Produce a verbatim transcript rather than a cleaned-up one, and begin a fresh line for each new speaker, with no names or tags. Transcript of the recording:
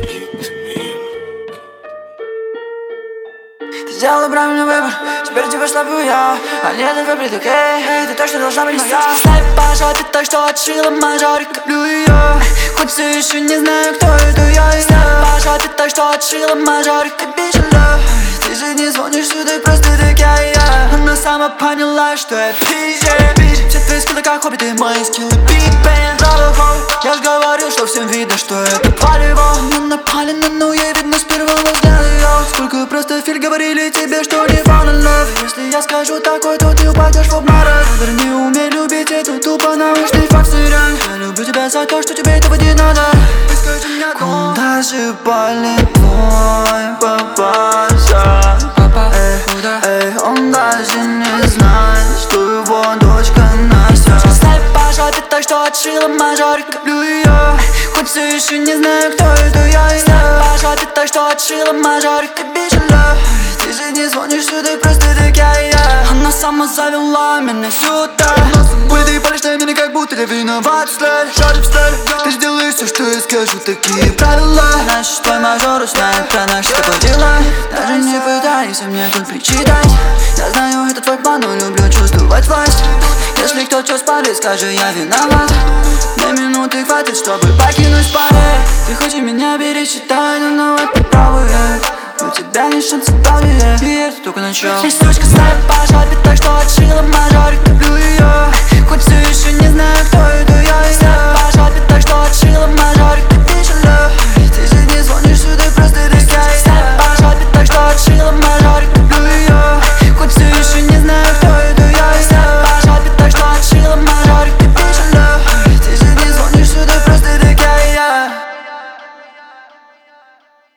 Ты сделала правильный выбор, теперь тебя шлепаю я. А нет, это выбрит, окей, ты точно должна быть моя. Снайп пожал, ты так что отшила мажорик, люблю ее. Хоть все еще не знаю, кто это я. Снайп пожал, ты так что отшила мажорик, обижена. Ты же не звонишь сюда, просто такая я. Она сама поняла, что я пизже. Все твои скиллы как хобби, ты мои скиллы Big Bang. Я ж говорил, что всем видно, что это палево. Мы напалено, но ей видно с первого взгляда. Сколько просто фильм говорили тебе, что не fall in love. Если я скажу такой, то ты упадешь в обморок. Наверное, не умей любить, это тупо научный факт, сырен. Я люблю тебя за то, что тебе этого не надо. И скажи мне, куда же полет твой папаша? Папа, эй, куда? Эй, он даже не знает, что его дочка Настя. Снайп пожал, ты так что отшила мажорик, люблю ее. Хоть все еще не знаю, кто это я. Снайп пожал, ты так что отшила мажорик, обижена. Ты же не звонишь сюда, просто такая я. Она сама завела меня сюда. Ой, ты палишь на меня, как будто я виноват, след. Шарик след. Ты сделаешь все, что я скажу, такие правила. Значит, твой мажор узнает про наши с тобой дела. Даже не пытайся мне тут причитать. Я знаю, это твой план, но люблю чувствовать власть. Если кто-то спалит, скажи, я виноват. Две минуты хватит, чтобы покинуть паре. Ты хочешь меня пересчитать, но давай попробуем. У тебя не шанс далее, и это только начало. Есть сучка, снайп пожал, ты так что отшила мажорик, люблю ее. Хоть все еще не знаю, кто это я. Снайп пожал, ты так что отшила